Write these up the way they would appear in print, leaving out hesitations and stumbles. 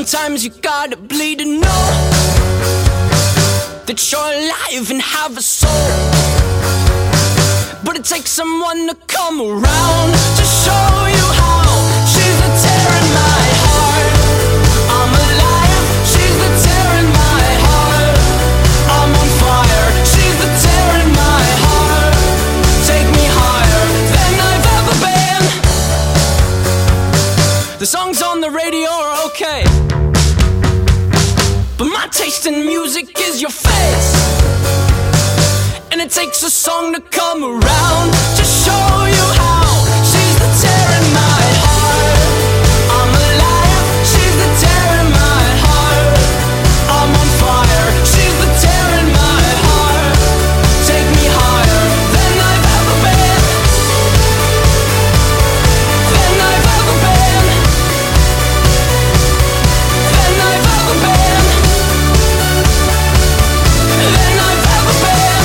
Sometimes you gotta bleed to know that you're alive and have a soul. But it takes someone to come around to show you how. She's the tear in my heart. I'm alive. She's the tear in my heart. I'm on fire. She's the tear in my heart. Take me higher than I've ever been. The songs on the radio are okay, but my taste in music is your face. And it takes a song to come around to show you how. She's the tear in my heart. I'm alive. She's the tear in my heart. I'm on fire. She's the tear in my heart. Take me higher than I've ever been. Than I've ever been. Than I've ever been. Than I've ever been.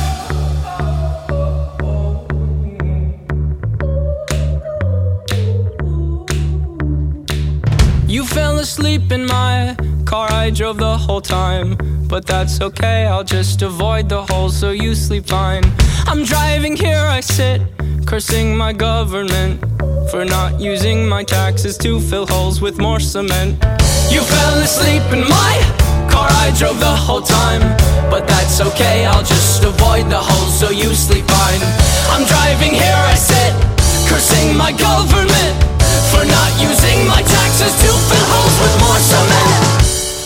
You fell asleep in my car, I drove the whole time. But that's okay, I'll just avoid the holes so you sleep fine. I'm driving here, I sit, cursing my government for not using my taxes to fill holes with more cement. You fell asleep in my car, I drove the whole time. But that's okay, I'll just avoid the holes so you sleep fine. I'm driving here, I sit, cursing my government for not using my taxes to fill holes with more cement.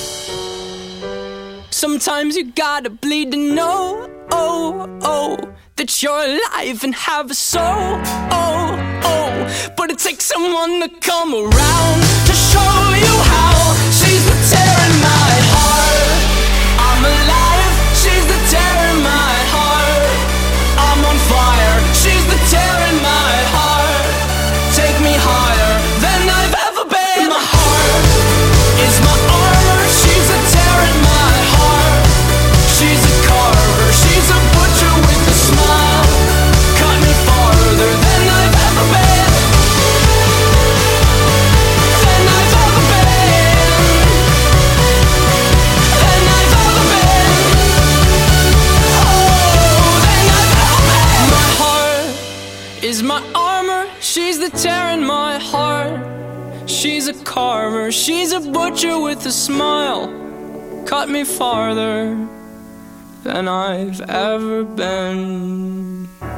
Sometimes you gotta bleed to know, that you're alive and have a soul, but it takes someone to come around to show you how. She's the tear in my heart. I'm alive. She's the tear in my heart. I'm on fire. She's the tear in my heart. Take me higher than I've ever been. My heart is my armor. She's a tear in my heart. She's a carver. She's a butcher with a smile. Cut me farther than I've ever been. Than I've ever been. Than I've ever been. Oh, than I've ever been. My heart is my armor. She's the tear in my heart. She's a carver. She's a butcher with a smile. Cut me farther than I've ever been.